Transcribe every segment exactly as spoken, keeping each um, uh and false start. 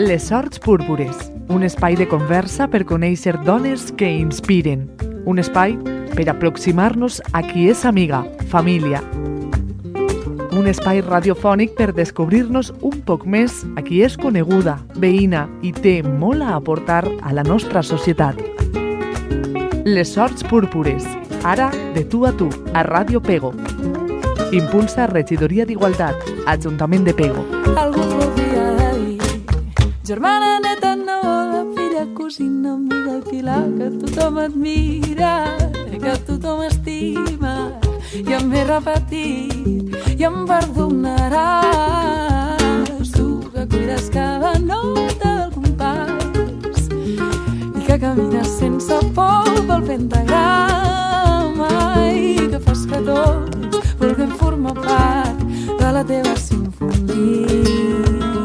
Les Sorts Púrpures, un espai de conversa per conèixer dones que inspiren. Un espai per aproximar-nos a qui és amiga, família. Un espai radiofònic per descobrir-nos un poc més a qui és coneguda, veïna i té molt a aportar a la nostra societat. Les Sorts Púrpures, ara de tu a tu, a Ràdio Pego. Impulsa Regidoria d'Igualtat, Ajuntament de Pego. Algú podria dir, germana, neta, neboda, filla, cosina, amiga i pilar, que tothom admira, que tothom estima, i em ve repetit, i em perdonaràs, tu que cuides cada nota del compàs, i que camines sense por pel pentagrama, i que fas que tots vulguem formar part de la teva sinfonia.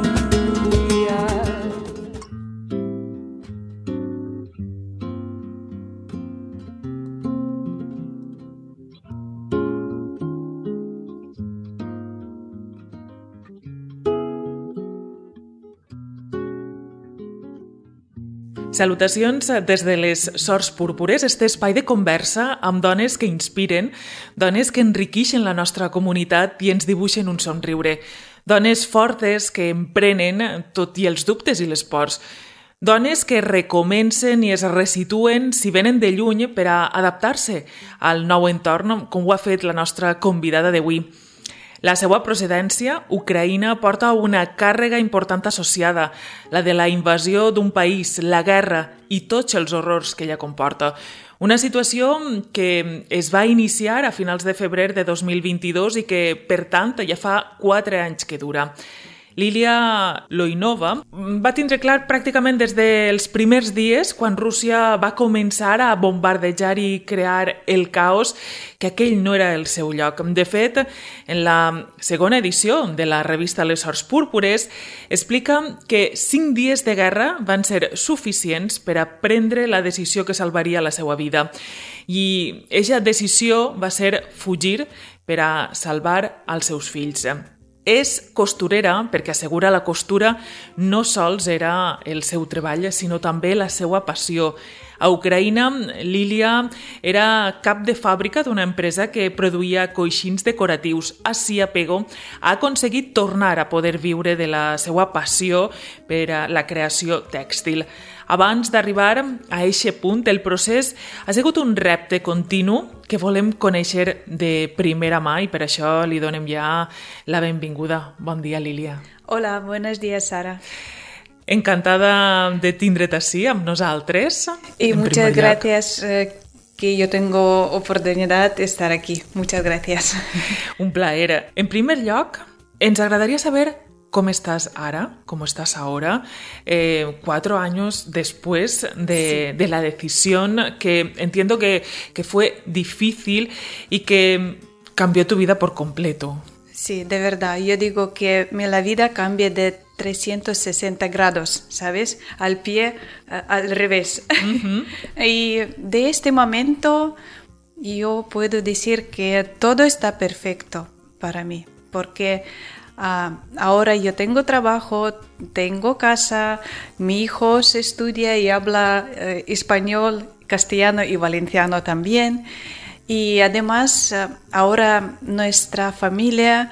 Salutacions des de les Sorts Púrpures, este espai de conversa amb dones que inspiren, dones que enriqueixen la nostra comunitat i ens dibuixen un somriure, dones fortes que emprenen tot i els dubtes i les pors, dones que recomencen i es resituen si venen de lluny per a adaptar-se al nou entorn, com ho ha fet la nostra convidada d'avui. La seva procedència, Ucraïna, porta una càrrega important associada, la de la invasió d'un país, la guerra i tots els horrors que ella comporta. Una situació que es va iniciar a finals de febrer de dos mil vint-i-dos i que, per tant, ja fa quatre anys que dura. Lilia Loinova va tindre clar pràcticament des dels primers dies, quan Rússia va començar a bombardejar i crear el caos, que aquell no era el seu lloc. De fet, en la segona edició de la revista Les Sorts Púrpures explica que cinc dies de guerra van ser suficients per a prendre la decisió que salvaria la seva vida. I aquesta decisió va ser fugir per a salvar els seus fills. És costurera perquè assegura la costura no sols era el seu treball, sinó també la seva passió. A Ucraïna, Lilia era cap de fàbrica d'una empresa que produïa coixins decoratius. Així, a Pego, ha aconseguit tornar a poder viure de la seva passió per a la creació tèxtil. Abans d'arribar a aquest punt, el procés ha sigut un repte continu que volem conèixer de primera mà i per això li donem ja la benvinguda. Bon dia, Lilia. Hola, buenos días, Sara. Encantada de tindre't així amb nosaltres. Y muchas gracias eh, que yo tengo oportunidad de estar aquí. Muchas gracias. Un plaer. En primer lloc, ens agradaria saber ¿cómo estás ahora? ¿Cómo estás ahora? Eh, cuatro años después de, sí. de la decisión que entiendo que, que fue difícil y que cambió tu vida por completo. Sí, de verdad. Yo digo que la vida cambia de trescientos sesenta grados, ¿sabes? Al pie, al revés. Uh-huh. Y de este momento yo puedo decir que todo está perfecto para mí, porque Uh, ahora yo tengo trabajo, tengo casa, mi hijo se estudia y habla uh, español, castellano y valenciano también. Y además uh, ahora nuestra familia,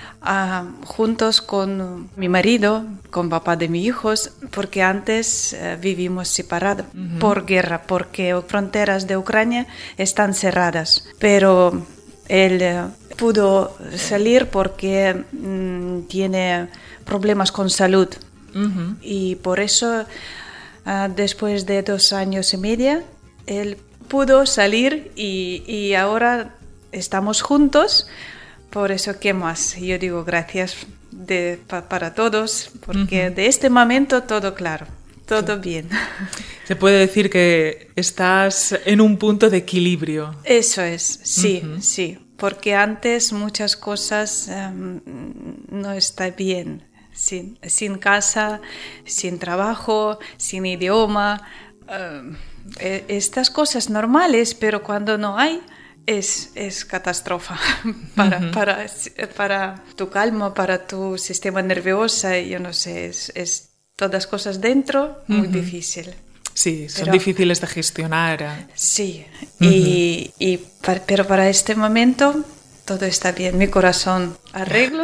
uh, juntos con mi marido, con papá de mis hijos, porque antes uh, vivimos separados uh-huh. por guerra, porque fronteras de Ucrania están cerradas. Pero él uh, pudo salir porque mmm, tiene problemas con salud. Uh-huh. Y por eso, uh, después de dos años y medio, él pudo salir y, y ahora estamos juntos. Por eso, ¿qué más? Yo digo gracias de, pa, para todos, porque uh-huh. de este momento todo claro, todo sí. bien. Se puede decir que estás en un punto de equilibrio. Eso es, sí, uh-huh. sí. Porque antes muchas cosas um, no están bien. Sin, sin casa, sin trabajo, sin idioma. Uh, estas cosas normales, pero cuando no hay, es, es catástrofe para, uh-huh. para, para tu calma, para tu sistema nervioso. Yo no sé, es, es todas cosas dentro, muy uh-huh. difícil. Sí, son pero, difíciles de gestionar. Sí, uh-huh. y, y para, pero para este momento todo está bien. Mi corazón arreglo,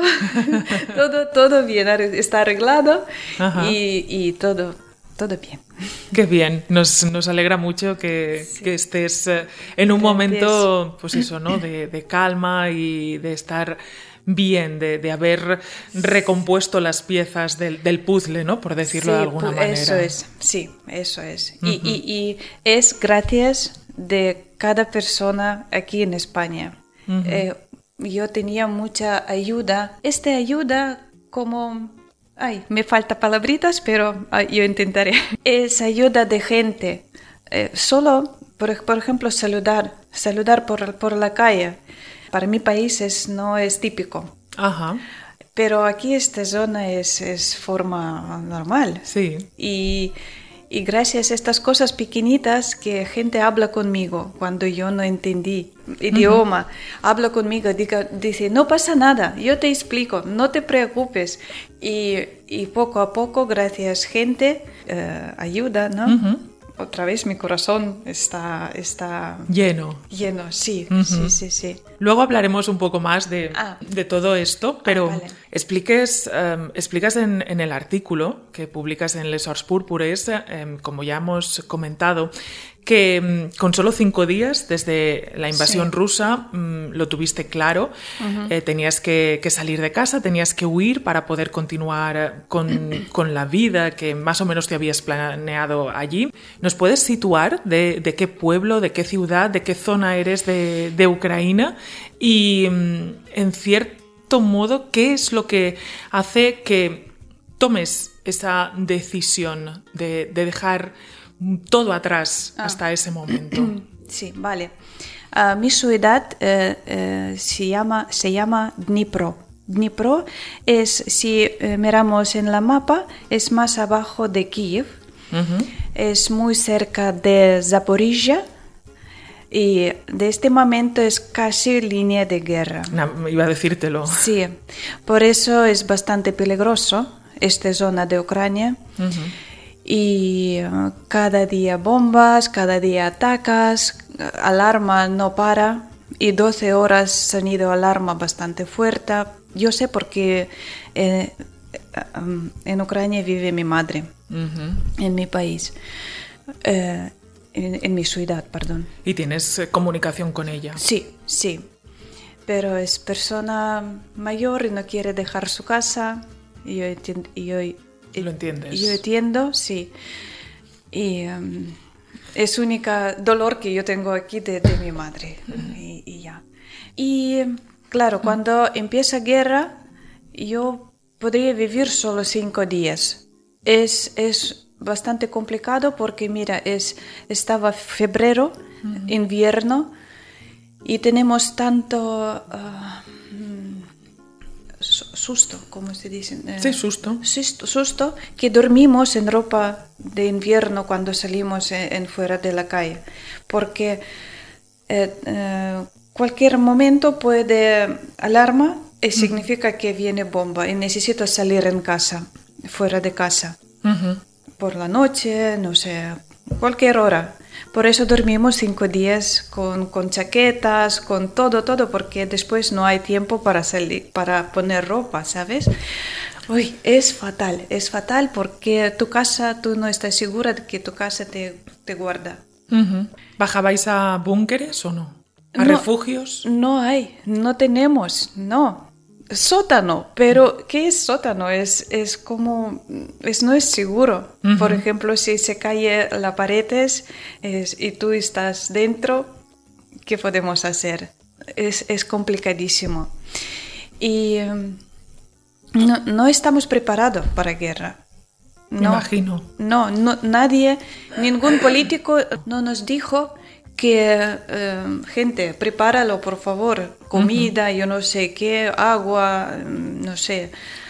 todo, todo bien, está arreglado y, y todo, todo bien. Qué bien, nos, nos alegra mucho que, sí. que estés en un Gracias. momento, pues eso, ¿no? De, de calma y de estar bien, de, de haber recompuesto las piezas del, del puzzle, ¿no? Por decirlo sí, de alguna pu- manera. Eso es, sí, eso es. Uh-huh. Y, y, y es gracias de cada persona aquí en España. Uh-huh. Eh, yo tenía mucha ayuda. Esta ayuda como... Ay, me falta palabritas, pero ay, yo intentaré. Es ayuda de gente. Eh, solo, por, por ejemplo, saludar, saludar por, por la calle. Para mi país es, no es típico. Ajá. Pero aquí esta zona es, es forma normal. Sí. Y, y gracias a estas cosas pequeñitas que gente habla conmigo cuando yo no entendí idioma, uh-huh. habla conmigo, diga, dice, no pasa nada, yo te explico, no te preocupes. Y, y poco a poco, gracias gente, uh, ayuda, ¿no? Uh-huh. Otra vez mi corazón está, está lleno. Lleno, sí, uh-huh. sí, sí, sí. Luego hablaremos un poco más de, ah. de todo esto, pero ah, vale. expliques, um, explicas en, en el artículo que publicas en Les Sors Púrpures, um, como ya hemos comentado, que um, con solo cinco días desde la invasión sí. rusa um, lo tuviste claro, uh-huh. eh, tenías que, que salir de casa, tenías que huir para poder continuar con, con la vida que más o menos te habías planeado allí. ¿Nos puedes situar de, de qué pueblo, de qué ciudad, de qué zona eres de, de Ucrania? Y en cierto modo, ¿qué es lo que hace que tomes esa decisión de, de dejar todo atrás ah. hasta ese momento? Sí, vale. Uh, mi ciudad uh, uh, se llama, se llama Dnipro. Dnipro es, si uh, miramos en la mapa, es más abajo de Kiev. Uh-huh. Es muy cerca de Zaporizhia. Y de este momento es casi línea de guerra. No, iba a decírtelo. Sí, por eso es bastante peligroso esta zona de Ucrania. Uh-huh. Y uh, cada día bombas, cada día atacas, alarma no para. Y doce horas sonido alarma bastante fuerte. Yo sé porque eh, um, en Ucrania vive mi madre, uh-huh. en mi país. Eh, En, en mi ciudad, perdón. ¿Y tienes eh, comunicación con ella? Sí, sí. Pero es persona mayor y no quiere dejar su casa. Y yo entiendo. Y yo, ¿Lo entiendes? Yo entiendo, sí. Y um, es única dolor que yo tengo aquí de, de mi madre. Uh-huh. y, y ya. Y claro, uh-huh. cuando empieza guerra, yo podría vivir solo cinco días. Es... es bastante complicado porque mira, es estaba febrero, uh-huh. invierno y tenemos tanto uh, susto, ¿cómo se dice? Sí, susto. susto. Susto que dormimos en ropa de invierno cuando salimos en, en fuera de la calle, porque eh, eh, cualquier momento puede alarma y significa uh-huh. que viene bomba y necesito salir en casa, fuera de casa. Uh-huh. Por la noche, no sé, cualquier hora. Por eso dormimos cinco días con, con chaquetas, con todo, todo, porque después no hay tiempo para salir, para poner ropa, ¿sabes? Uy, es fatal, es fatal porque tu casa, tú no estás segura de que tu casa te, te guarda. Uh-huh. ¿Bajabais a búnkeres o no? ¿A no, refugios? No hay, no tenemos, no. Sótano, pero ¿qué es sótano? Es, es como, es, no es seguro. Uh-huh. Por ejemplo, si se cae la pared es, y tú estás dentro, ¿qué podemos hacer? Es, es complicadísimo. Y um, no, no estamos preparados para guerra. No, Me imagino. No, no, nadie, ningún político no nos dijo que eh, gente, prepáralo por favor, comida, uh-huh. yo no sé qué, agua, no sé,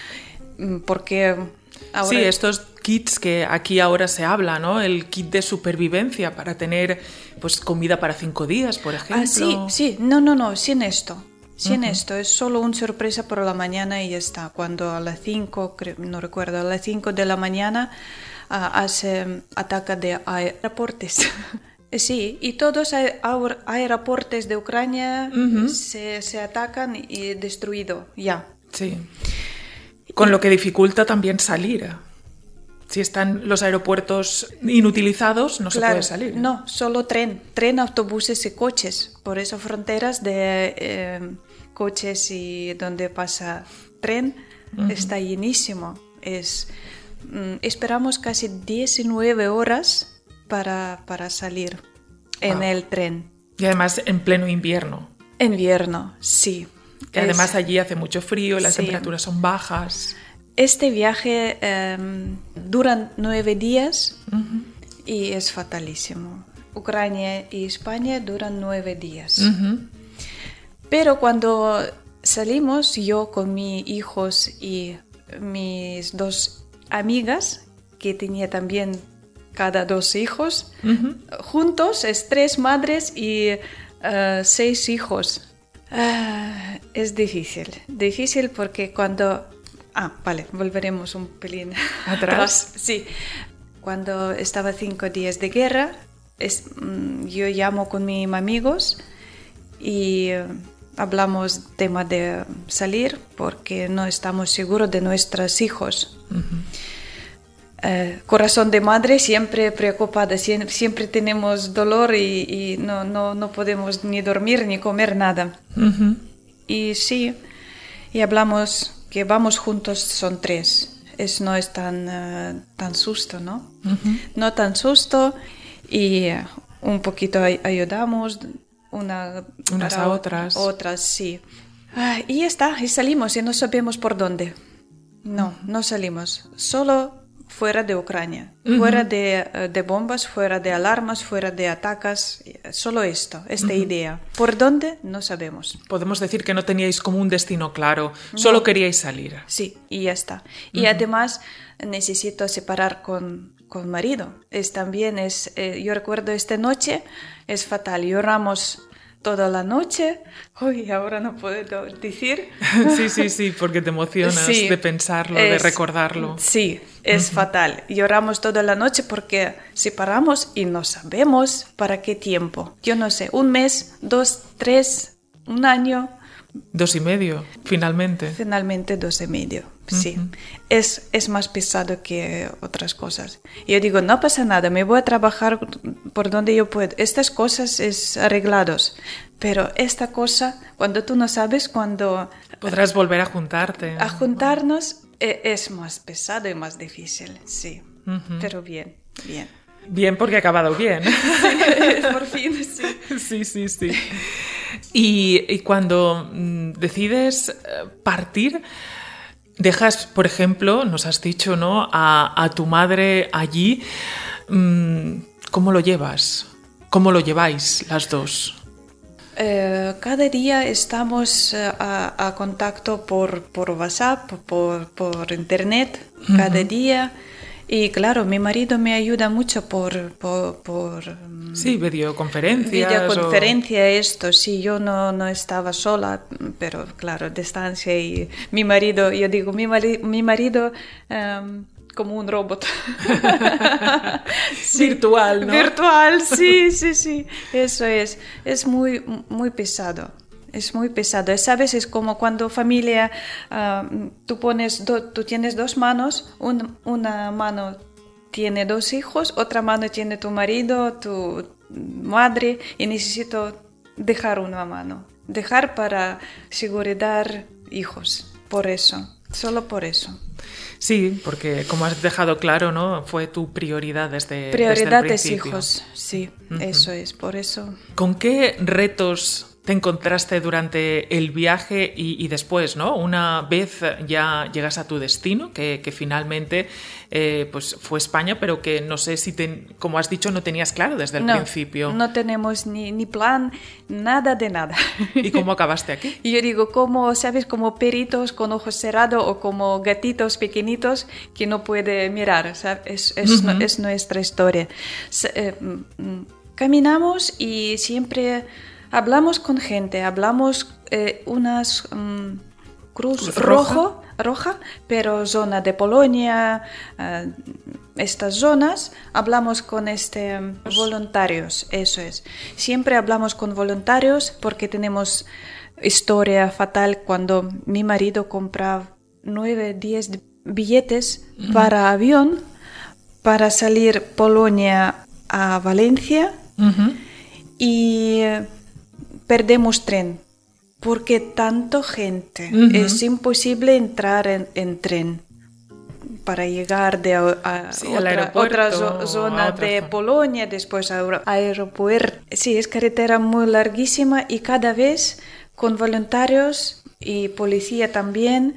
porque ahora... Sí, estos kits que aquí ahora se habla, ¿no? El kit de supervivencia para tener pues comida para cinco días, por ejemplo. Ah, sí, sí, no, no, no, sin esto. Sin Uh-huh. esto, es solo una sorpresa por la mañana y ya está. Cuando a las cinco, no recuerdo, a las cinco de la mañana uh, hace ataque de aeropuertos. Sí, y todos los aeropuertos de Ucrania Uh-huh. se, se atacan y destruido ya. Sí. Con lo que dificulta también salir. Si están los aeropuertos inutilizados, no Claro, se puede salir. No, solo tren, tren, autobuses y coches. Por eso fronteras de eh, coches y donde pasa tren uh-huh. está llenísimo. Es, mm, esperamos casi diecinueve horas para, para salir en wow. el tren. Y además en pleno invierno. Invierno, sí. Y además es, allí hace mucho frío, las sí. temperaturas son bajas. Este viaje eh, dura nueve días uh-huh. y es fatalísimo. Ucrania y España duran nueve días. Uh-huh. Pero cuando salimos, yo con mis hijos y mis dos amigas, que tenía también cada dos hijos, uh-huh. juntos, es tres madres y uh, seis hijos. Uh, es difícil, difícil porque cuando... Ah, vale, volveremos un pelín atrás. atrás. Sí, cuando estaba cinco días de guerra, es, mm, yo llamo con mis amigos y uh, hablamos tema de salir porque no estamos seguros de nuestros hijos. Uh-huh. Uh, corazón de madre siempre preocupada, siempre, siempre tenemos dolor y, y no, no, no podemos ni dormir ni comer nada. Uh-huh. Y sí, y hablamos que vamos juntos, son tres. Es, no es tan, uh, tan susto, ¿no? Uh-huh. No tan susto y uh, un poquito ay- ayudamos una, unas a otras. Otras, sí. Ah, y ya está, y salimos y no sabemos por dónde. No, uh-huh. no salimos. Solo fuera de Ucrania, uh-huh. fuera de, de bombas, fuera de alarmas, fuera de ataques, solo esto, esta uh-huh. idea. ¿Por dónde? No sabemos. Podemos decir que no teníais como un destino claro, no. Solo queríais salir. Sí, y ya está. Y uh-huh. además necesito separar con, con marido. Es también, es, eh, yo recuerdo esta noche, es fatal, lloramos toda la noche. Uy, ahora no puedo decir. Sí, sí, sí, porque te emocionas sí, de pensarlo, es, de recordarlo. Sí, es uh-huh. fatal. Lloramos toda la noche porque separamos y no sabemos para qué tiempo. Yo no sé, un mes, dos, tres, un año. Dos y medio, finalmente. Finalmente dos y medio, sí. Uh-huh. Es, es más pesado que otras cosas. Yo digo, no pasa nada, me voy a trabajar por donde yo puedo. Estas cosas es arreglados. Pero esta cosa, cuando tú no sabes, cuando... Podrás volver a juntarte. A juntarnos es más pesado y más difícil, sí. Uh-huh. Pero bien, bien. Bien porque ha acabado bien. Sí, por fin, sí. Sí, sí, sí. Y, y cuando mm, decides partir, dejas, por ejemplo, nos has dicho, ¿no?, a, a tu madre allí. Mm, ¿Cómo lo llevas? ¿Cómo lo lleváis las dos? Eh, cada día estamos eh, a, a contacto por, por WhatsApp, por, por internet, uh-huh. cada día. Y claro, mi marido me ayuda mucho por... por, por sí, videoconferencias. Videoconferencia, o... esto, sí, yo no, no estaba sola, pero claro, distancia y mi marido, yo digo, mi, mari, mi marido... Um, como un robot. Sí, virtual, ¿no? Virtual, sí, sí, sí. Eso es. Es muy, muy pesado. Es muy pesado. Sabes, es como cuando familia, uh, tú pones, do, tú tienes dos manos, un, una mano tiene dos hijos, otra mano tiene tu marido, tu madre, y necesito dejar una mano. Dejar para seguridad hijos. Por eso. Solo por eso. Sí, porque como has dejado claro, ¿no?, fue tu prioridad desde, prioridad desde el principio. Prioridad de hijos, sí, uh-huh. Eso es, por eso. ¿Con qué retos te encontraste durante el viaje y, y después, ¿no? Una vez ya llegas a tu destino, que, que finalmente eh, pues fue España, pero que no sé si, te, como has dicho, no tenías claro desde el no, principio. No tenemos ni, ni plan, nada de nada. ¿Y cómo acabaste aquí? Yo digo, como, ¿sabes? Como perritos con ojos cerrados o como gatitos pequeñitos que no puede mirar, ¿sabes? Es, es, uh-huh. es nuestra historia. Caminamos y siempre... Hablamos con gente, hablamos eh, unas um, cruz ¿Roja? rojo, roja, pero zona de Polonia, uh, estas zonas, hablamos con este um, voluntarios, eso es. Siempre hablamos con voluntarios porque tenemos historia fatal cuando mi marido compra nueve, diez billetes uh-huh. para avión para salir Polonia a Valencia uh-huh. y perdemos tren porque tanta gente uh-huh. es imposible entrar en, en tren para llegar de a, a sí, otra, otra zo- zona otra de zona. Polonia, después a aeropuerto. Sí, es carretera muy larguísima y cada vez con voluntarios y policía también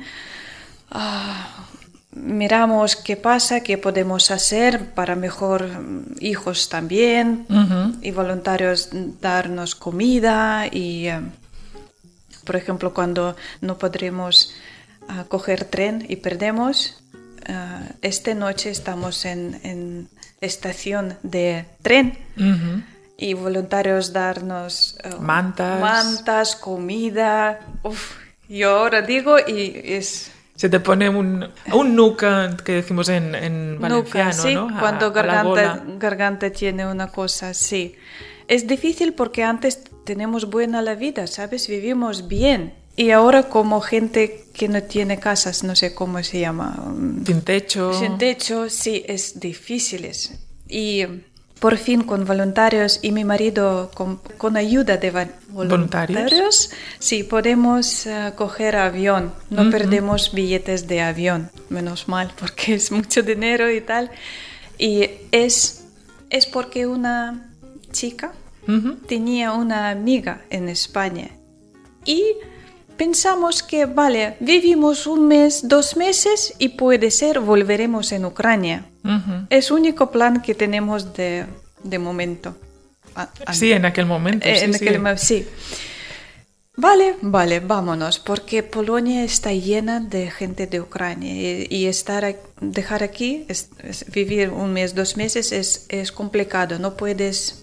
uh, miramos qué pasa, qué podemos hacer para mejor hijos también uh-huh. y voluntarios darnos comida y uh, por ejemplo cuando no podremos uh, coger tren y perdemos uh, esta noche estamos en, en estación de tren uh-huh. y voluntarios darnos uh, mantas mantas comida. Uf, yo ahora digo y es se te pone un, un nuca que decimos en, en valenciano, nuca, sí, ¿no? A, cuando a garganta, garganta tiene una cosa, sí. Es difícil porque antes tenemos buena la vida, ¿sabes? Vivimos bien. Y ahora como gente que no tiene casas, no sé cómo se llama. Sin techo. Sin techo, sí, es difícil. Y por fin con voluntarios y mi marido con, con ayuda de va- voluntarios, ¿Voluntarios? sí, podemos uh, coger avión, no uh-huh. perdemos billetes de avión, menos mal, porque es mucho dinero y tal. Y es, es porque una chica uh-huh. tenía una amiga en España y pensamos que, vale, vivimos un mes, dos meses y puede ser volveremos en Ucrania. Uh-huh. Es el único plan que tenemos de, de momento. A, a, sí, en aquel momento. Eh, sí, en sí. aquel mo- sí. Vale, vale, vámonos, porque Polonia está llena de gente de Ucrania y, y estar, dejar aquí, es, es, vivir un mes, dos meses es, es complicado. No puedes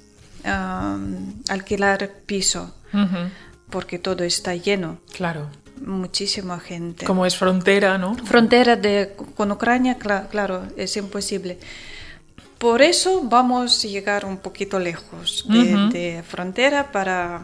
um, alquilar piso uh-huh. porque todo está lleno. Claro. Muchísima gente. Como es frontera, ¿no? Frontera de, con Ucrania, cl- claro, es imposible. Por eso vamos a llegar un poquito lejos de, uh-huh. de frontera para,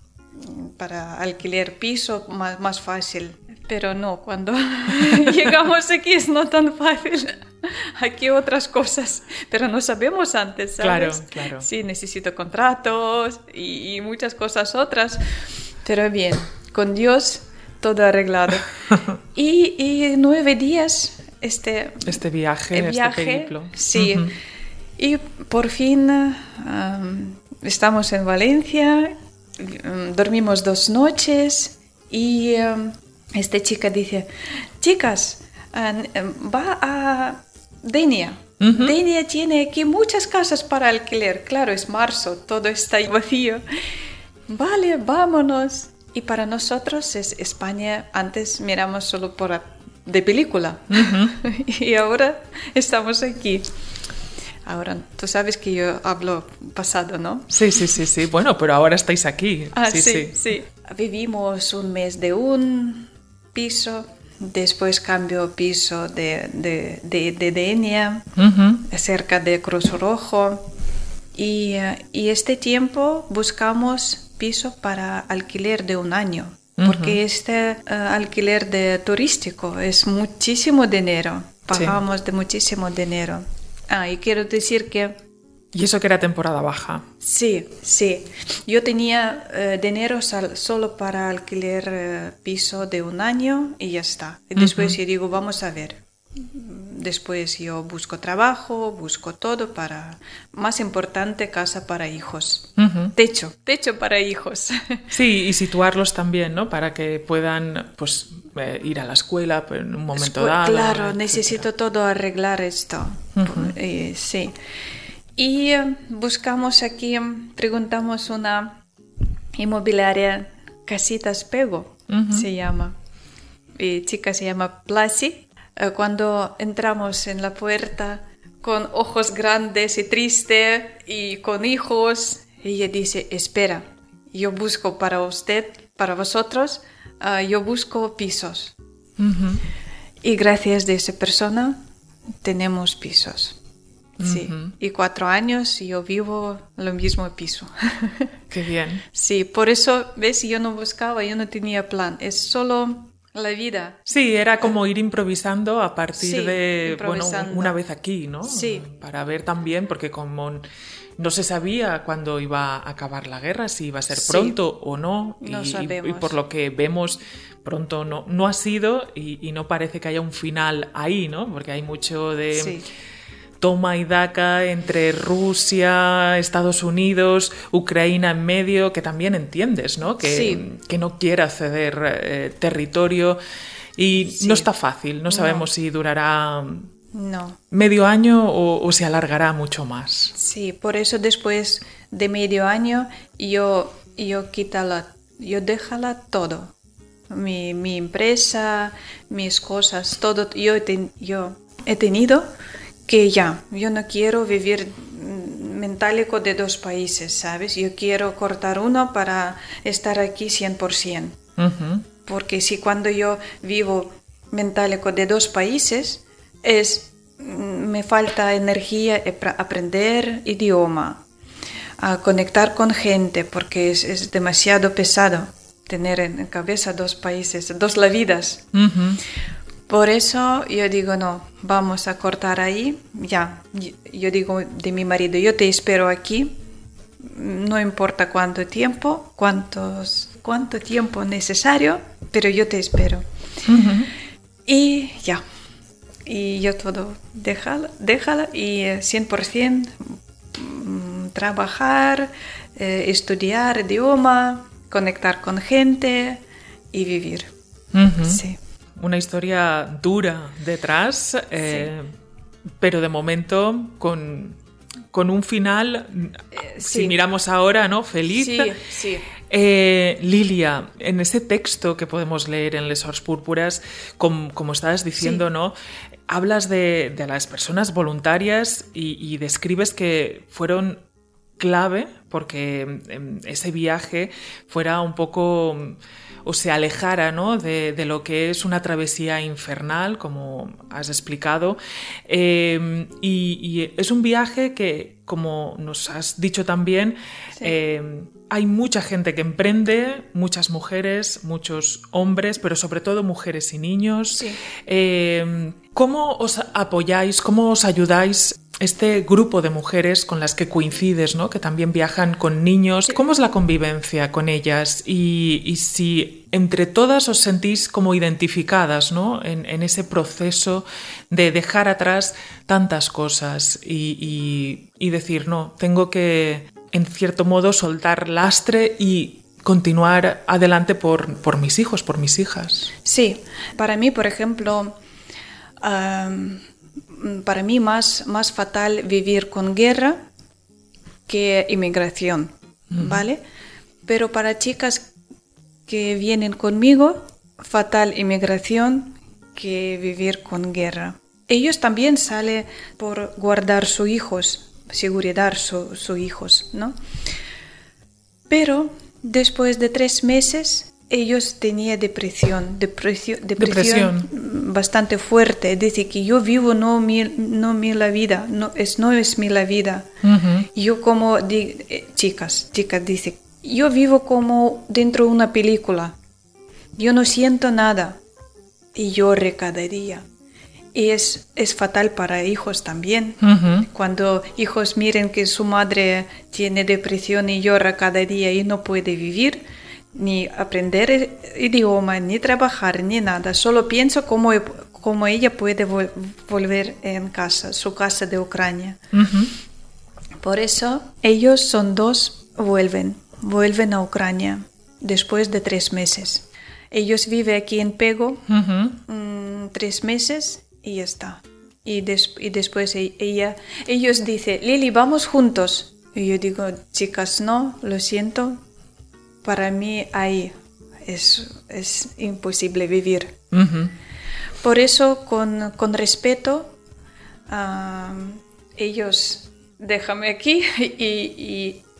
para alquilar piso más, más fácil. Pero no, cuando llegamos aquí es no tan fácil. Aquí otras cosas, pero no sabemos antes, ¿sabes? Claro, claro. Sí, necesito contratos y, y muchas cosas otras. Pero bien, con Dios todo arreglado. y, y nueve días este, este viaje, viaje, este periplo. Sí. Uh-huh. Y por fin um, estamos en Valencia, um, dormimos dos noches y um, esta chica dice, chicas, uh, va a Denia. Uh-huh. Denia tiene aquí muchas casas para alquiler. Claro, es marzo, todo está vacío. Vale, vámonos. Y para nosotros es España, antes miramos solo por de película uh-huh. y ahora estamos aquí. Ahora, tú sabes que yo hablo pasado, ¿no? Sí, sí, sí, sí. Bueno, pero ahora estáis aquí. Ah, sí, sí, sí, sí. Vivimos un mes de un piso, después cambio piso de, de, de, de Denia, uh-huh. cerca de Cruz Rojo. Y, y este tiempo buscamos piso para alquiler de un año, uh-huh. porque este uh, alquiler de turístico es muchísimo dinero, pagamos sí. de muchísimo dinero. Ah, y quiero decir que... ¿Y eso que era temporada baja? Sí, sí. Yo tenía uh, dinero sal- solo para alquiler uh, piso de un año y ya está. Y después uh-huh. yo digo, vamos a ver. Después yo busco trabajo, busco todo para... Más importante, casa para hijos. Uh-huh. Techo, techo para hijos. Sí, y situarlos también, ¿no? Para que puedan pues, eh, ir a la escuela en un momento Escu- dado. Claro, etcétera. Necesito todo arreglar esto. Uh-huh. Eh, sí. Y eh, buscamos aquí, preguntamos una inmobiliaria, Casitas Pego, uh-huh. se llama. Y chica se llama Plasi. Cuando entramos en la puerta con ojos grandes y triste y con hijos, ella dice, espera, yo busco para usted para vosotros, uh, yo busco pisos. Uh-huh. Y gracias a esa persona tenemos pisos. Sí, uh-huh. Y cuatro años yo vivo en el mismo piso. Qué bien. Sí, por eso, ves, yo no buscaba, yo no tenía plan, es solo la vida. Sí, era como ir improvisando a partir sí, de, bueno, una vez aquí, ¿no? Sí. Para ver también, porque como no se sabía cuándo iba a acabar la guerra, si iba a ser pronto sí. o no, no y, sabemos. y por lo que vemos, pronto no, no ha sido y, y no parece que haya un final ahí, ¿no? Porque hay mucho de... Sí. Toma y daca entre Rusia, Estados Unidos, Ucrania en medio, que también entiendes, ¿no? Que, sí. que no quiera ceder eh, territorio y sí. no está fácil, no sabemos no. si durará no. medio año o, o se alargará mucho más. Sí, por eso después de medio año yo, yo quítala, yo déjala todo, mi, mi empresa, mis cosas, todo, yo, ten, yo he tenido... que ya, yo no quiero vivir mentálico de dos países, ¿sabes? Yo quiero cortar uno para estar aquí cien por ciento. Uh-huh. Porque si cuando yo vivo mentálico de dos países, es, me falta energía para aprender idioma, a conectar con gente, porque es, es demasiado pesado tener en cabeza dos países, dos vidas. Uh-huh. Por eso yo digo, no, vamos a cortar ahí, ya, yo digo de mi marido, yo te espero aquí, no importa cuánto tiempo, cuántos, cuánto tiempo necesario, pero yo te espero. Uh-huh. Y ya, y yo todo, déjala, déjala y cien por ciento trabajar, eh, estudiar idioma, conectar con gente y vivir. Uh-huh. Sí. Una historia dura detrás, eh, sí. pero de momento con, con un final, eh, si sí. miramos ahora, ¿no? Feliz. Sí, sí. Eh, Lilia, en ese texto que podemos leer en Les Sors Púrpuras, com, como estabas diciendo, sí. ¿no? Hablas de, de las personas voluntarias y, y describes que fueron clave porque eh, ese viaje fuera un poco... o se alejara, ¿no? de, de lo que es una travesía infernal, como has explicado. Eh, y, y es un viaje que, como nos has dicho también, sí. eh, hay mucha gente que emprende, muchas mujeres, muchos hombres, pero sobre todo mujeres y niños. Sí. Eh, ¿Cómo os apoyáis, cómo os ayudáis este grupo de mujeres con las que coincides, ¿no? Que también viajan con niños? ¿Cómo es la convivencia con ellas? Y, y si entre todas os sentís como identificadas, ¿no? en, en ese proceso de dejar atrás tantas cosas y, y, y decir, no, tengo que, en cierto modo, soltar lastre y continuar adelante por, por mis hijos, por mis hijas. Sí, para mí, por ejemplo... Um... Para mí más, más fatal vivir con guerra que inmigración, uh-huh. ¿vale? Pero para chicas que vienen conmigo, fatal inmigración que vivir con guerra. Ellos también salen por guardar sus hijos, seguridad sus su hijos, ¿no? Pero después de tres meses... ellos tenían depresión, depresión, depresión, depresión bastante fuerte. Dice que yo vivo no mi, no mi la vida, no es, no es mi la vida. Uh-huh. Yo como, di, eh, chicas, chicas dice, yo vivo como dentro de una película. Yo no siento nada y lloro cada día. Y es, es fatal para hijos también. Uh-huh. Cuando hijos miren que su madre tiene depresión y llora cada día y no puede vivir, ni aprender idioma, ni trabajar, ni nada. Solo pienso cómo, cómo ella puede vol- volver en casa, su casa de Ucrania. Uh-huh. Por eso ellos son dos, vuelven, vuelven a Ucrania después de tres meses. Ellos viven aquí en Pego uh-huh. mmm, tres meses y ya está. Y, des- y después ella, ellos dicen, Lili, vamos juntos. Y yo digo, chicas, no, lo siento. Para mí ahí es, es imposible vivir. Uh-huh. Por eso, con, con respeto, uh, ellos déjame aquí y, y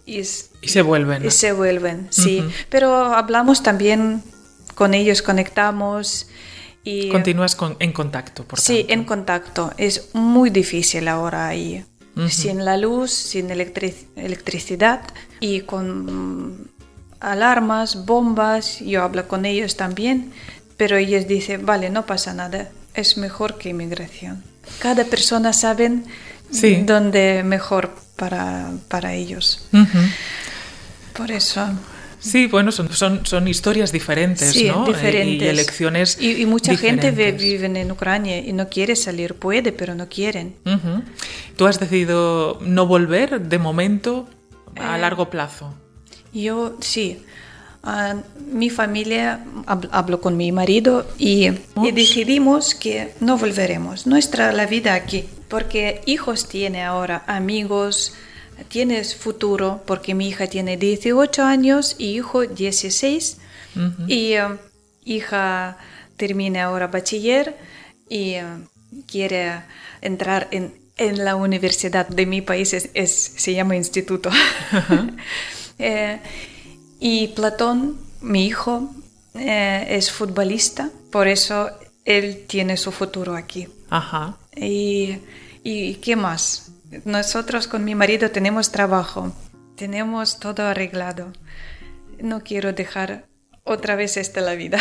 y, y se vuelven. Y se vuelven, sí. Uh-huh. Pero hablamos también con ellos, conectamos. Y, Continúas con, en contacto, por sí, tanto. en contacto. Es muy difícil ahora ahí. Uh-huh. Sin la luz, sin electric- electricidad y con alarmas, bombas. Yo hablo con ellos también, pero ellos dicen, vale, no pasa nada, es mejor que inmigración. Cada persona sabe sí. dónde mejor para, para ellos. Uh-huh. Por eso... Sí, bueno, son, son, son historias diferentes, sí, ¿no? diferentes. Y elecciones Y, y mucha diferentes. gente vive en Ucrania y no quiere salir, puede, pero no quieren. Uh-huh. ¿Tú has decidido no volver de momento a eh, largo plazo? Yo, sí. Uh, mi familia, hablo, hablo con mi marido y, y decidimos que no volveremos. Nuestra la vida aquí, porque hijos tiene ahora, amigos... Tienes futuro, porque mi hija tiene dieciocho años y hijo dieciséis. Uh-huh. Y uh, hija termina ahora bachiller y uh, quiere entrar en, en la universidad de mi país, es, es, se llama instituto. Uh-huh. eh, y Platón, mi hijo, eh, es futbolista, por eso él tiene su futuro aquí. Uh-huh. Y, y ¿qué más? Nosotros con mi marido tenemos trabajo, tenemos todo arreglado. No quiero dejar otra vez esta la vida.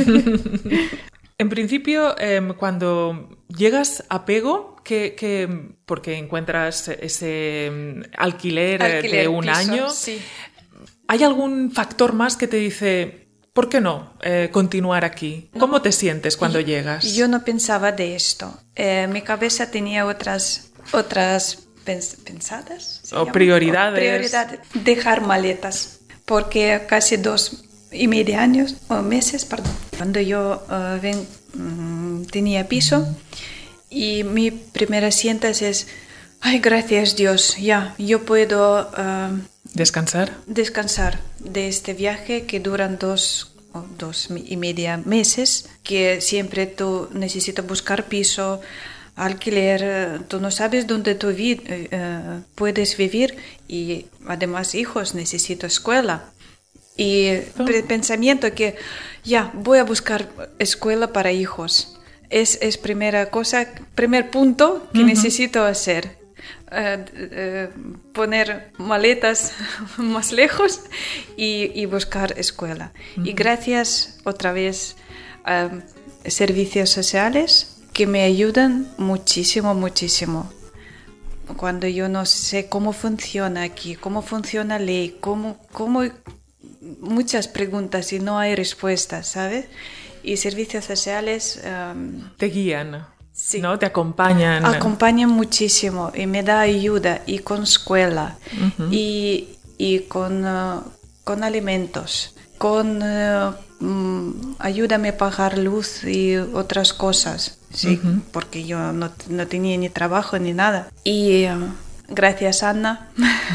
En principio, eh, cuando llegas a Pego, que, que, porque encuentras ese alquiler, alquiler de un piso, año, sí. ¿hay algún factor más que te dice, ¿por qué no eh, continuar aquí? ¿Cómo no, te sientes cuando yo, llegas? Yo no pensaba de esto. Eh, mi cabeza tenía otras... otras pens- pensadas o prioridades. o prioridades dejar maletas porque casi dos y medio años o meses perdón cuando yo uh, ven, um, tenía piso y mi primera sientas es ay gracias Dios ya yo puedo uh, descansar descansar de este viaje que duran dos o dos y media meses que siempre tú necesitas buscar piso alquiler, tú no sabes dónde tú vi, eh, puedes vivir y además hijos, necesito escuela. Y oh. el pensamiento que ya voy a buscar escuela para hijos es, es primera cosa, primer punto que uh-huh. necesito hacer. Eh, eh, poner maletas más lejos y, y buscar escuela. Uh-huh. Y gracias otra vez a servicios sociales que me ayudan muchísimo, muchísimo. Cuando yo no sé cómo funciona aquí, cómo funciona la ley, cómo, cómo muchas preguntas y no hay respuestas, ¿sabes? Y servicios sociales... Um, te guían, sí, ¿no? Te acompañan. Acompañan muchísimo y me da ayuda y con escuela uh-huh. y, y con, uh, con alimentos, con... Uh, um, ayúdame a pagar luz y otras cosas. Sí, uh-huh. porque yo no, no tenía ni trabajo ni nada. Y uh, gracias a Ana,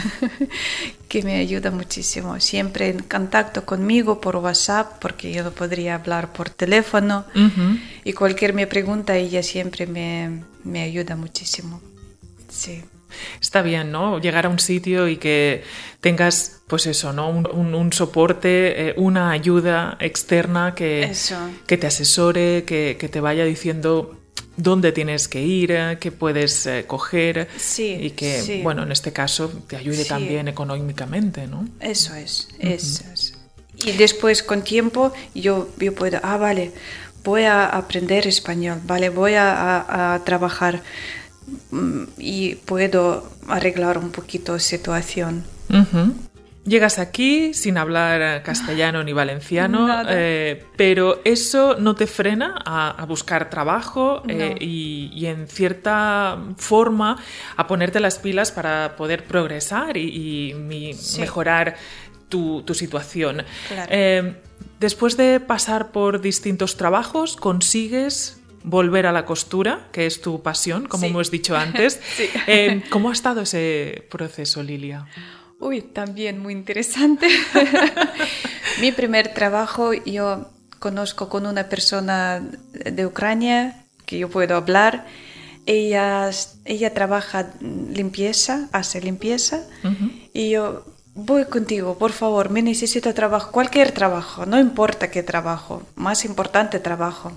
que me ayuda muchísimo. Siempre en contacto conmigo por WhatsApp, porque yo no podría hablar por teléfono. Uh-huh. Y cualquier me pregunta, ella siempre me, me ayuda muchísimo. Sí. Está bien, ¿no? Llegar a un sitio y que tengas, pues eso, ¿no? Un, un, un soporte, eh, una ayuda externa que, eso. que te asesore, que, que te vaya diciendo dónde tienes que ir, qué puedes eh, coger sí, y que, sí. bueno, en este caso te ayude sí. también económicamente, ¿no? Eso es, uh-huh. eso es. Y después, con tiempo, yo, yo puedo, ah, vale, voy a aprender español, vale, voy a, a, a trabajar y puedo arreglar un poquito la situación. Uh-huh. Llegas aquí sin hablar castellano ni valenciano, eh, pero eso no te frena a, a buscar trabajo no. eh, y, y en cierta forma a ponerte las pilas para poder progresar y, y mi, sí. mejorar tu, tu situación. Claro. Eh, después de pasar por distintos trabajos, consigues volver a la costura, que es tu pasión, como sí. hemos dicho antes. sí. eh, ¿Cómo ha estado ese proceso, Lilia? Uy, también muy interesante. Mi primer trabajo, yo conozco con una persona de Ucrania que yo puedo hablar. Ella, ella trabaja limpieza, hace limpieza. Uh-huh. Y yo voy contigo, por favor, me necesito trabajo, cualquier trabajo, no importa qué trabajo, más importante trabajo.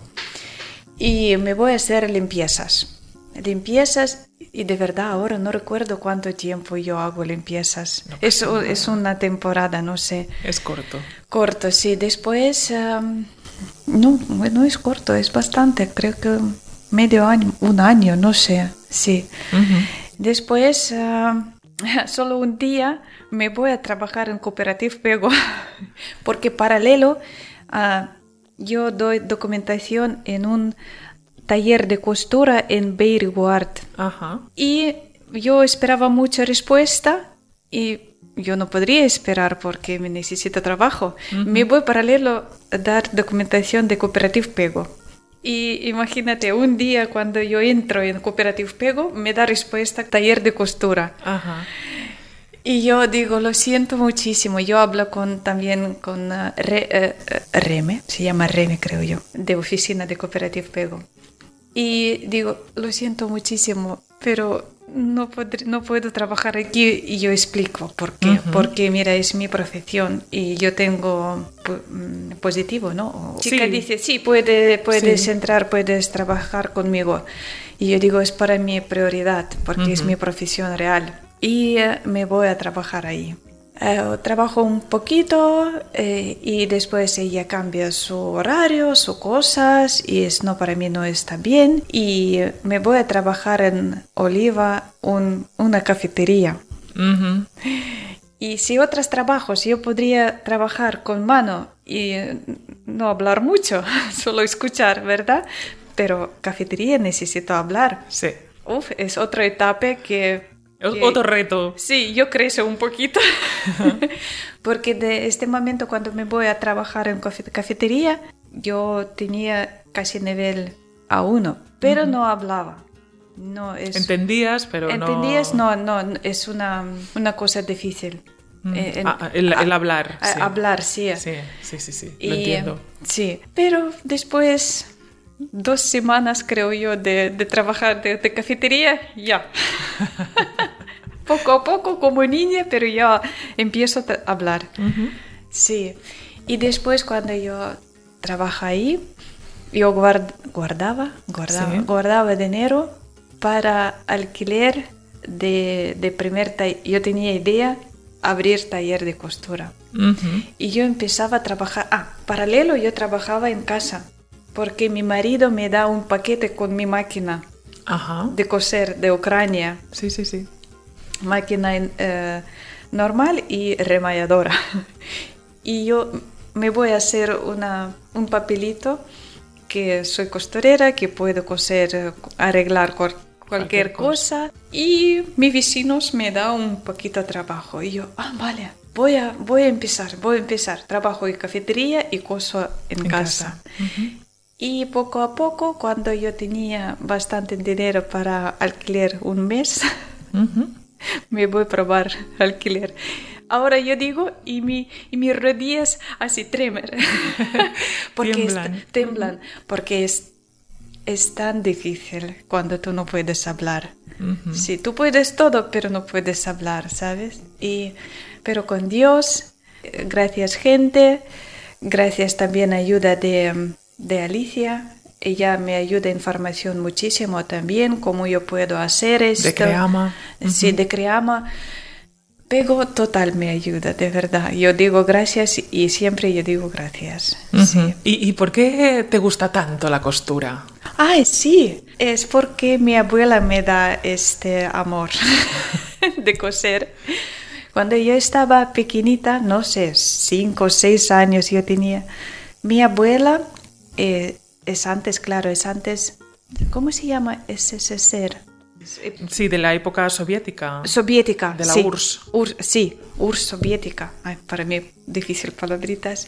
Y me voy a hacer limpiezas. Limpiezas, y de verdad ahora no recuerdo cuánto tiempo yo hago limpiezas. No es, es una temporada, no sé. Es corto. Corto, sí. Después, um, no, no es corto, es bastante, creo que medio año, un año, no sé, sí. Uh-huh. Después, uh, solo un día me voy a trabajar en Cooperative Pego, porque paralelo uh, yo doy documentación en un taller de costura en Beirguard. Ajá. Y yo esperaba mucha respuesta y yo no podría esperar porque me necesito trabajo. Uh-huh. Me voy paralelo a dar documentación de Cooperative Pego. Y imagínate, un día cuando yo entro en Cooperative Pego, me da respuesta taller de costura. Ajá. Y yo digo, lo siento muchísimo. Yo hablo con, también con uh, Re, uh, Reme, se llama Reme creo yo, de oficina de Cooperative Pego. Y digo, lo siento muchísimo, pero no, podré, no puedo trabajar aquí. Y yo explico por qué. Uh-huh. Porque, mira, es mi profesión y yo tengo positivo, ¿no? La chica sí. dice, sí, puede, puedes sí. entrar, puedes trabajar conmigo. Y yo digo, es para mí prioridad, porque uh-huh. es mi profesión real. Y uh, me voy a trabajar ahí. Uh, trabajo un poquito eh, y después ella cambia su horario, sus cosas y es, no, para mí no está bien y me voy a trabajar en Oliva, un, una cafetería. Uh-huh. Y si otros trabajos yo podría trabajar con mano y no hablar mucho, solo escuchar, ¿verdad? Pero cafetería necesito hablar. Sí. Uf, es otra etapa que... Que, otro reto. Sí, yo crezco un poquito. Porque de este momento cuando me voy a trabajar en cafetería, yo tenía casi nivel A uno, pero uh-huh. no hablaba. No es, ¿Entendías, pero ¿entendías? no...? No, no, es una, una cosa difícil. Mm. En, ah, el, el hablar. A, sí. Hablar, sí. Sí, sí, sí, sí. Y, lo entiendo. Sí, pero después... Dos semanas, creo yo, de, de trabajar de, de cafetería, ya. Poco a poco, como niña, pero ya empiezo a hablar. Uh-huh. Sí. Y después, cuando yo trabajaba ahí, yo guard, guardaba, guardaba, sí. guardaba dinero para alquiler de, de primer taller. Yo tenía idea abrir taller de costura. Uh-huh. Y yo empezaba a trabajar. Ah, paralelo, yo trabajaba en casa. Porque mi marido me da un paquete con mi máquina Ajá. de coser de Ucrania. Sí, sí, sí. Máquina eh, normal y remalladora. Y yo me voy a hacer una, un papelito que soy costurera, que puedo coser, arreglar cualquier, cualquier cosa. cosa. Y mis vecinos me dan un poquito de trabajo. Y yo, ah, vale, voy a, voy a empezar, voy a empezar. Trabajo en cafetería y coso en, en casa. casa. Uh-huh. Y poco a poco, cuando yo tenía bastante dinero para alquiler un mes, uh-huh. me voy a probar alquiler. Ahora yo digo, y, mi, y mis rodillas así tremen. porque tiemblan. Es, temblan. Porque es, es tan difícil cuando tú no puedes hablar. Uh-huh. Sí, tú puedes todo, pero no puedes hablar, ¿sabes? Y, pero con Dios, gracias gente, gracias también ayuda de... de Alicia, ella me ayuda en información muchísimo también, cómo yo puedo hacer esto. De Creama. Sí, uh-huh. de Creama. Pego total me ayuda, de verdad. Yo digo gracias y siempre yo digo gracias. Uh-huh. Sí. ¿Y, ¿Y por qué te gusta tanto la costura? Ay, sí, es porque mi abuela me da este amor de coser. Cuando yo estaba pequeñita, no sé, cinco o seis años yo tenía, mi abuela... Eh, es antes, claro, es antes, ¿cómo se llama? S S S R. Sí, de la época soviética. Soviética, de la sí. U R S S. U R S S, sí, U R S S soviética. Ay, para mí, difícil palabritas.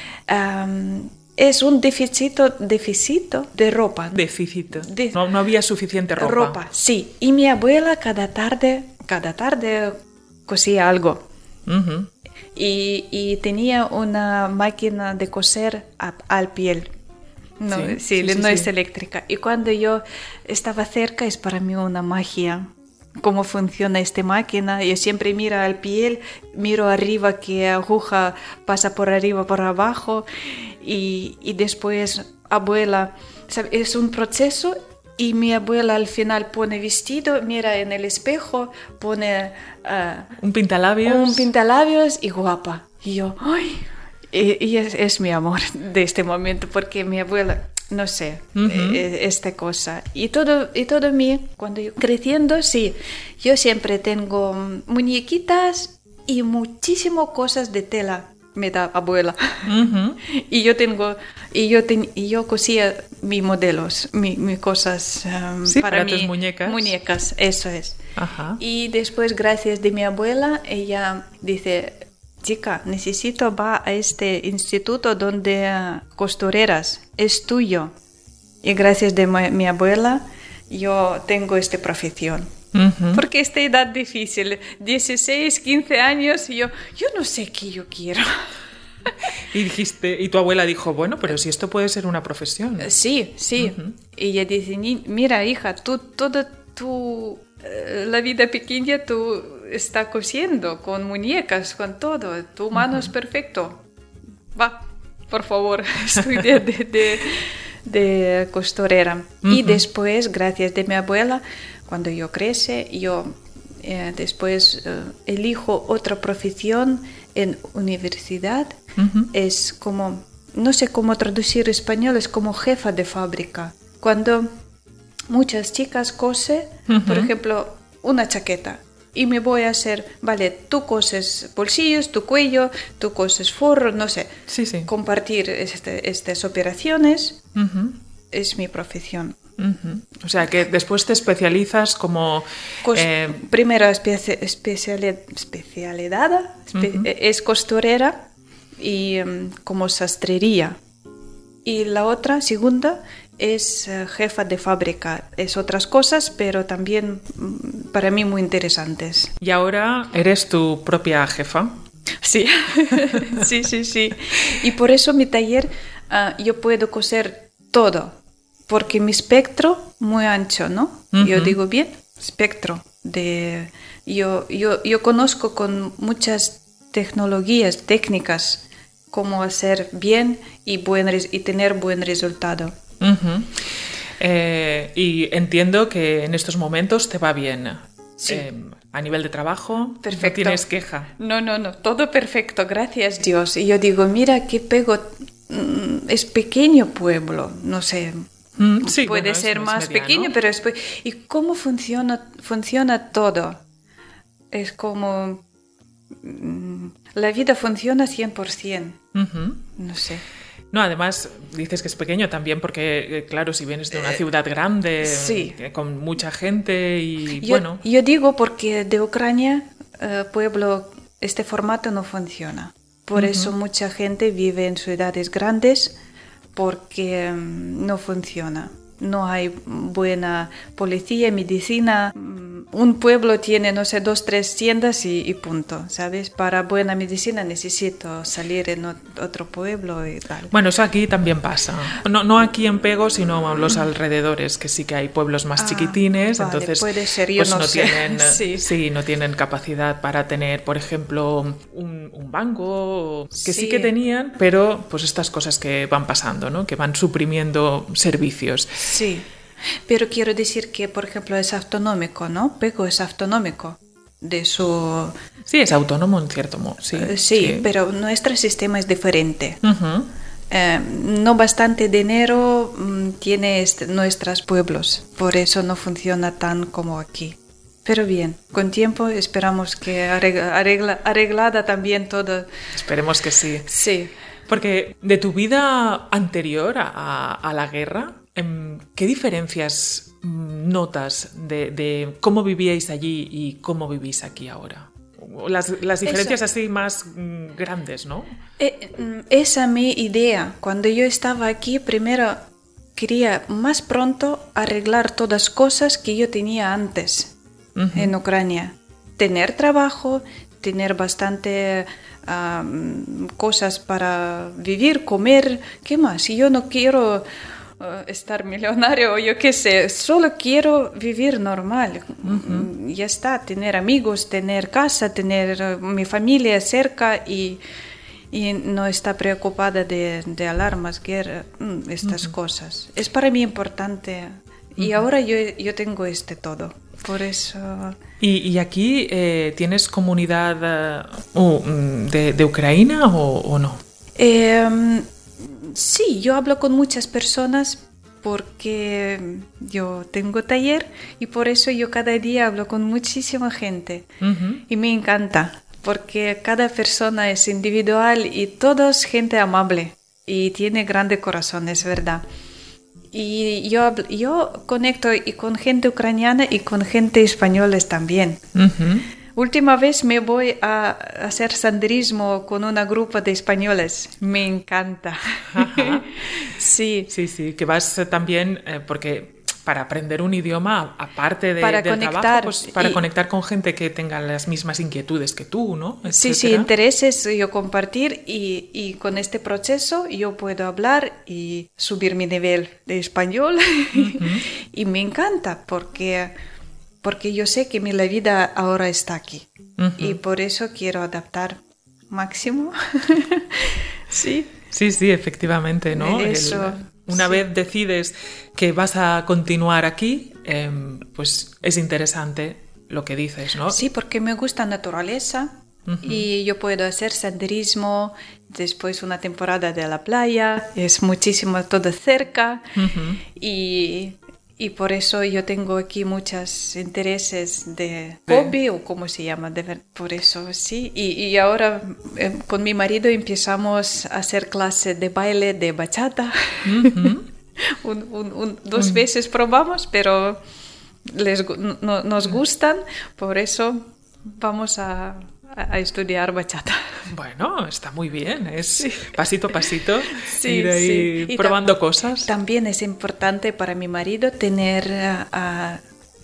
Um, es un déficit, déficit de ropa. Déficit. De, no, no había suficiente ropa. Ropa, sí. Y mi abuela cada tarde, cada tarde cosía algo. Uh-huh. Y, y tenía una máquina de coser a, al piel. No, sí, sí, sí, no sí, es sí. eléctrica. Y cuando yo estaba cerca, es para mí una magia. cómo funciona esta máquina. Yo siempre miro al piel, miro arriba que aguja pasa por arriba, por abajo, y, y después abuela, ¿sabe? Es un proceso. Y mi abuela al final pone vestido, mira en el espejo, pone uh, un pintalabios. Un pintalabios y guapa. Y yo, ¡ay! Y, y es, es mi amor de este momento, porque mi abuela, no sé, uh-huh. eh, esta cosa. Y todo, y todo mí, cuando yo creciendo, sí, yo siempre tengo muñequitas y muchísimas cosas de tela. Me da abuela. Uh-huh. Y yo tengo, y yo, ten, y yo cosía mis modelos, mis mi cosas um, sí, para, para mí, tus muñecas. Muñecas, eso es. Uh-huh. Y después, gracias de mi abuela, ella dice, chica, necesito va a este instituto donde uh, costureras, es tuyo. Y gracias de mi, mi abuela, yo tengo esta profesión. Uh-huh. Porque esta edad difícil, dieciséis, quince años, y yo, yo no sé qué yo quiero. Y dijiste, y tu abuela dijo, bueno, pero si esto puede ser una profesión. Sí, sí. Uh-huh. Y ella dice, mira, hija, tú toda tu eh, la vida pequeña tú estás cosiendo con muñecas, con todo. Tu mano uh-huh. es perfecto. Va, por favor, estudia de, de, de costurera. Uh-huh. Y después, gracias de mi abuela, cuando yo crece, yo eh, después eh, elijo otra profesión en universidad. Uh-huh. Es como, no sé cómo traducir español, es como jefa de fábrica. Cuando muchas chicas cosen, uh-huh. por ejemplo, una chaqueta, y me voy a hacer, vale, tú coses bolsillos, tu cuello, tú coses forro, no sé. Sí, sí. Compartir este, estas operaciones uh-huh. es mi profesión. Uh-huh. O sea, que después te especializas como... Cos- eh... Primero especi- especiali- especialidad espe- uh-huh. es costurera y um, como sastrería. Y la otra, segunda, es uh, jefa de fábrica. Es otras cosas, pero también um, para mí muy interesantes. ¿Y ahora eres tu propia jefa? Sí, sí, sí, sí. Y por eso mi taller uh, yo puedo coser todo. Porque mi espectro muy ancho, ¿no? Uh-huh. Yo digo bien, espectro. De, yo, yo, yo conozco con muchas tecnologías, técnicas, cómo hacer bien y, buen, y tener buen resultado. Uh-huh. Eh, y entiendo que en estos momentos te va bien. Sí. Eh, a nivel de trabajo, perfecto. No tienes queja. No, no, no, todo perfecto, gracias Dios. Y yo digo, mira qué pego, es pequeño pueblo, no sé... Mm, sí, puede bueno, ser es, más es mediano. Pequeño, pero es... ¿Y cómo funciona, funciona todo? Es como... Mmm, la vida funciona cien por ciento. Uh-huh. No sé. No, además dices que es pequeño también porque, claro, si vienes de una ciudad grande, sí. con mucha gente y yo, bueno... Yo digo porque de Ucrania, uh, pueblo, este formato no funciona. Por uh-huh. eso mucha gente vive en ciudades grandes porque um, no funciona. No hay buena policía, medicina. Un pueblo tiene, no sé, dos, tres tiendas y, y punto, ¿sabes? Para buena medicina necesito salir en otro pueblo y tal. Bueno, eso aquí también pasa. No, no aquí en Pego, sino en los alrededores, que sí que hay pueblos más ah, chiquitines. Vale, entonces, puede ser, yo pues no, no sé. Tienen, sí. sí, no tienen capacidad para tener, por ejemplo, un, un banco, que sí. sí que tenían, pero pues estas cosas que van pasando, ¿no? Que van suprimiendo servicios. Sí. Pero quiero decir que, por ejemplo, es autonómico, ¿no? Pego es autonómico de su... Sí, es autónomo en cierto modo, sí. Uh, sí, sí, pero nuestro sistema es diferente. Uh-huh. Eh, no bastante dinero um, tiene este, nuestros pueblos, por eso no funciona tan como aquí. Pero bien, con tiempo esperamos que arregla, arregla, arreglada también todo. Esperemos que sí. Sí. Porque de tu vida anterior a, a la guerra... ¿Qué diferencias notas de, de cómo vivíais allí y cómo vivís aquí ahora? Las, las diferencias Eso. así más mm, grandes, ¿no? Esa es mi idea. Cuando yo estaba aquí, primero quería más pronto arreglar todas las cosas que yo tenía antes uh-huh. en Ucrania. Tener trabajo, tener bastante um, cosas para vivir, comer. ¿Qué más? Yo no quiero... uh, estar millonario o yo qué sé, solo quiero vivir normal. Uh-huh. Ya está, tener amigos, tener casa, tener uh, mi familia cerca y, y no estar preocupada de, de alarmas, guerra, estas uh-huh. cosas. Es para mí importante y uh-huh. ahora yo, yo tengo este todo. Por eso... ¿Y, y aquí eh, tienes comunidad uh, de, de Ucrania o, o no? Eh, sí, yo hablo con muchas personas porque yo tengo taller y por eso yo cada día hablo con muchísima gente. Uh-huh. Y me encanta porque cada persona es individual y todos gente amable y tiene grande corazón, es verdad. Y yo, yo conecto y con gente ucraniana y con gente española también. Uh-huh. Última vez me voy a hacer senderismo con una grupo de españoles. Me encanta. Ajá. Sí. Sí, sí, que vas también, eh, porque para aprender un idioma, aparte de, para del conectar, trabajo, pues para y, conectar con gente que tenga las mismas inquietudes que tú, ¿no? Etcétera. Sí, sí, intereses yo compartir y, y con este proceso yo puedo hablar y subir mi nivel de español. Uh-huh. Y me encanta porque, porque yo sé que mi la vida ahora está aquí. Uh-huh. Y por eso quiero adaptar máximo. Sí. Sí, sí, efectivamente, ¿no? Eso. El, una sí. vez decides que vas a continuar aquí, eh, pues es interesante lo que dices, ¿no? Sí, porque me gusta la naturaleza uh-huh. y yo puedo hacer senderismo, después una temporada de la playa, es muchísimo todo cerca uh-huh. y... Y por eso yo tengo aquí muchos intereses de hobby, sí. o cómo se llama, de ver, por eso sí. Y, y ahora eh, con mi marido empezamos a hacer clases de baile de bachata. Uh-huh. un, un, un, dos uh-huh. veces probamos, pero les, no, nos gustan, por eso vamos a... a estudiar bachata. Bueno, está muy bien, es sí. pasito a pasito, sí, ir ahí sí. probando tam- cosas. También es importante para mi marido tener uh,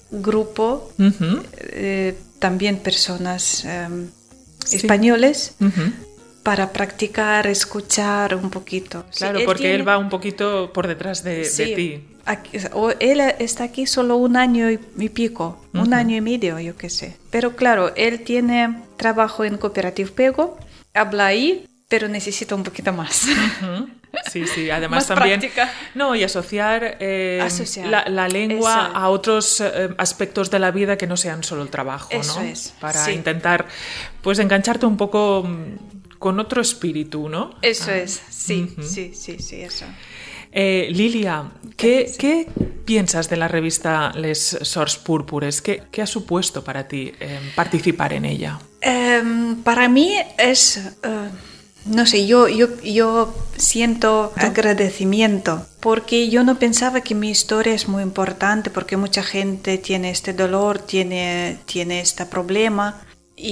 grupo, uh-huh. eh, también personas um, sí. españoles, uh-huh. para practicar, escuchar un poquito. Claro, sí, él porque tiene... él va un poquito por detrás de, sí. de ti. Aquí, o él está aquí solo un año y, y pico, uh-huh. un año y medio, yo qué sé. Pero claro, él tiene trabajo en Cooperative Pego, habla ahí, pero necesita un poquito más. Uh-huh. Sí, sí, además más también... práctica. No, y asociar, eh, asociar. La, la lengua Eso. a otros eh, aspectos de la vida que no sean solo el trabajo, Eso ¿no? es, Para sí. intentar, pues, engancharte un poco con otro espíritu, ¿no? Eso ah. es, sí, uh-huh. sí, sí, sí, eso. Eh, Lilia, ¿qué, ¿qué piensas de la revista Les Sors Púrpures? ¿Qué, qué ha supuesto para ti eh, participar en ella? Um, para mí es, uh, no sé, yo, yo, yo siento ¿no? agradecimiento porque yo no pensaba que mi historia es muy importante porque mucha gente tiene este dolor, tiene, tiene este problema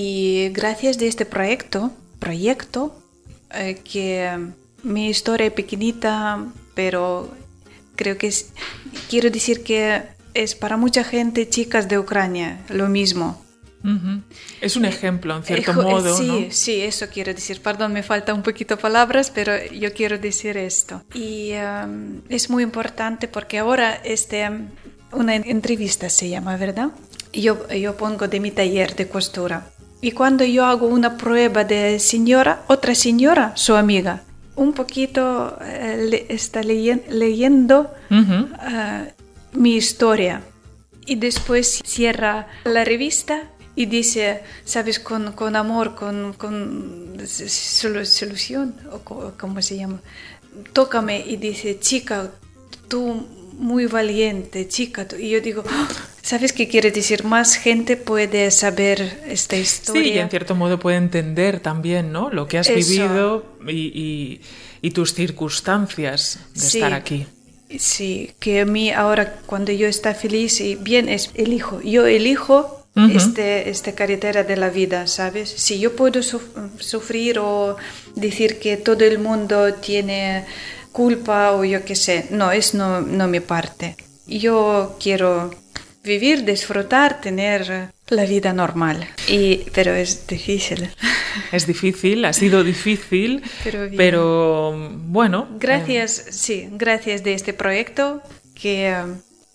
y gracias a este proyecto, proyecto eh, que mi historia es pequeñita, pero creo que es, quiero decir que es para mucha gente, chicas de Ucrania, lo mismo. Uh-huh. Es un ejemplo, en cierto eh, modo, sí, ¿no? Sí, eso quiero decir. Perdón, me faltan un poquito palabras, pero yo quiero decir esto. Y um, es muy importante porque ahora este, una entrevista se llama, ¿verdad? Yo, yo pongo de mi taller de costura. Y cuando yo hago una prueba de señora, otra señora, su amiga, un poquito uh, le, está leyen, leyendo uh-huh. uh, mi historia y después cierra la revista y dice, sabes, con, con amor, con, con solución, o cómo se llama, tócame y dice, chica, tú muy valiente, chica. Y yo digo, oh, ¿sabes qué quiere decir? Más gente puede saber esta historia. Sí, y en cierto modo puede entender también, ¿no? Lo que has Eso. vivido y, y, y tus circunstancias de sí. estar aquí. Sí, que a mí ahora cuando yo estoy feliz y bien, es, elijo, yo elijo uh-huh. este, esta carretera de la vida, ¿sabes? Si yo puedo suf- sufrir o decir que todo el mundo tiene culpa o yo qué sé, no, es no, no mi parte. Yo quiero vivir, disfrutar, tener la vida normal, y, pero es difícil. Es difícil, ha sido difícil, pero, pero bueno. Gracias, eh... sí, gracias de este proyecto que um,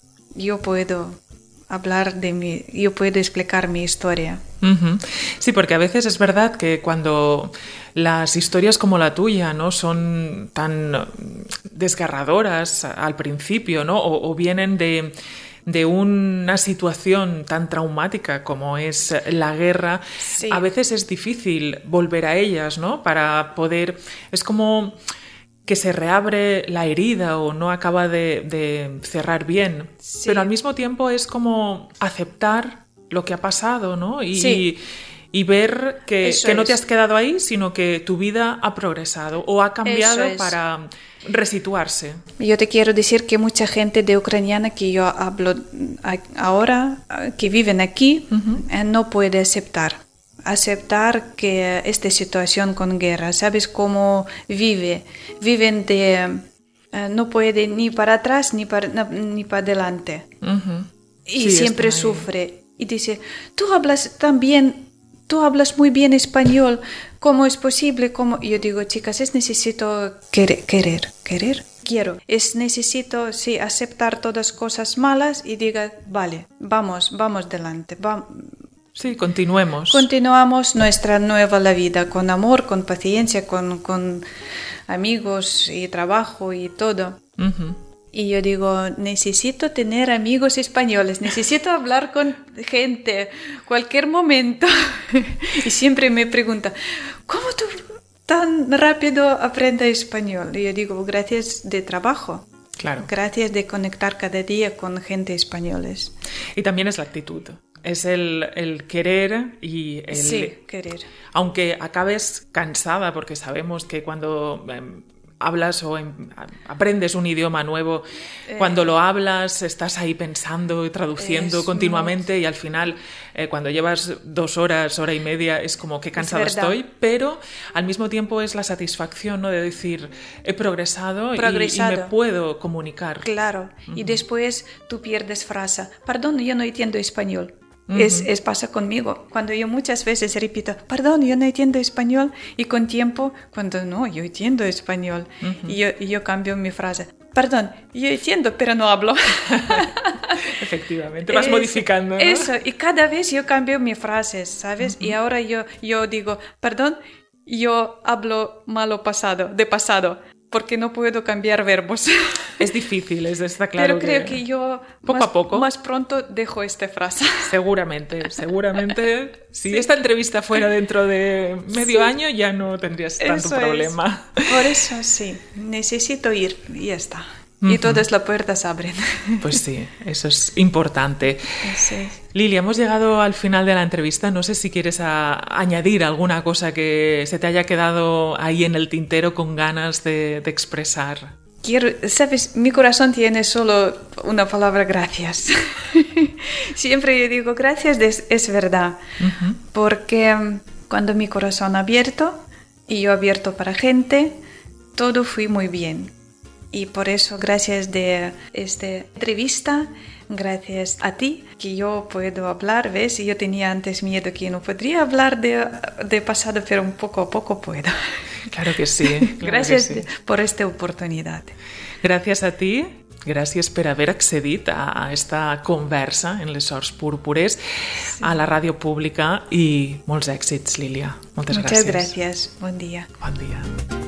yo puedo hablar de mi, yo puedo explicar mi historia. Uh-huh. Sí, porque a veces es verdad que cuando las historias como la tuya, ¿no?, son tan desgarradoras al principio, ¿no?, o, o vienen de, de una situación tan traumática como es la guerra, sí. A veces es difícil volver a ellas, ¿no?, para poder... Es como que se reabre la herida o no acaba de, de cerrar bien, sí. Pero al mismo tiempo es como aceptar lo que ha pasado, ¿no? Y, sí. y, y ver que, que no te has quedado ahí, sino que tu vida ha progresado o ha cambiado para resituarse. Yo te quiero decir que mucha gente de ucraniana que yo hablo ahora, que viven aquí, uh-huh. no puede aceptar. Aceptar que esta situación con guerra, ¿sabes cómo vive? Viven de... Uh, no puede ni para atrás ni para, no, ni para adelante. Uh-huh. Y sí, siempre sufre. Y dice, tú hablas tan bien, tú hablas muy bien español, ¿cómo es posible? ¿Cómo? Y yo digo, chicas, es necesito querer, querer, querer. Quiero. Es necesito, sí, aceptar todas cosas malas y diga, vale, vamos, vamos adelante, vamos. Sí, continuemos. Continuamos nuestra nueva la vida con amor, con paciencia, con, con amigos y trabajo y todo. Uh-huh. Y yo digo, necesito tener amigos españoles, necesito hablar con gente, cualquier momento. Y siempre me pregunta, ¿cómo tú tan rápido aprendes español? Y yo digo, gracias de trabajo. Claro. Gracias de conectar cada día con gente españoles. Y también es la actitud. Es el, el querer y el... Sí, querer. Aunque acabes cansada, porque sabemos que cuando eh, hablas o em, aprendes un idioma nuevo, eh, cuando lo hablas estás ahí pensando y traduciendo continuamente, muy... y al final eh, cuando llevas dos horas, hora y media, es como que cansada estoy, pero al mismo tiempo es la satisfacción, ¿no?, de decir, he progresado, progresado. Y, y me puedo comunicar. Claro, uh-huh. Y después tú pierdes frase, perdón, yo no entiendo español. Uh-huh. Es, es pasa conmigo, cuando yo muchas veces repito, perdón, yo no entiendo español, y con tiempo, cuando no, yo entiendo español, uh-huh. y, yo, y yo cambio mi frase, perdón, yo entiendo, pero no hablo. Efectivamente, vas eso, modificando, ¿no? Eso, y cada vez yo cambio mis frases, ¿sabes? Uh-huh. Y ahora yo, yo digo, perdón, yo hablo malo pasado, de pasado, porque no puedo cambiar verbos. Es difícil, es, está claro. Pero creo que, que yo poco más, a poco más pronto dejo esta frase. Seguramente, seguramente. Si sí. Esta entrevista fuera dentro de medio sí. año, ya no tendrías tanto eso problema. Es. Por eso sí, necesito ir y ya está. Uh-huh. Y todas las puertas abren. Pues sí, eso es importante. Sí. Lili, hemos llegado al final de la entrevista. No sé si quieres a, añadir alguna cosa que se te haya quedado ahí en el tintero con ganas de, de expresar. Quiero, sabes, mi corazón tiene solo una palabra, gracias. Siempre yo digo gracias, es, es verdad. Uh-huh. Porque cuando mi corazón abierto y yo abierto para gente, todo fue muy bien. Y por eso, gracias de esta entrevista, gracias a ti, que yo puedo hablar, ¿ves? Yo tenía antes miedo que no podría hablar de, de pasado, pero un poco a poco puedo. Claro que sí. Claro gracias que sí. por esta oportunidad. Gràcies a ti. Gràcies per haver accedit a, a esta conversa en les Sors Púrpures, sí. A la ràdio pública, i molts èxits, Lília. Moltes Muchas gràcies. Muchas gracias. Bon dia. Bon dia.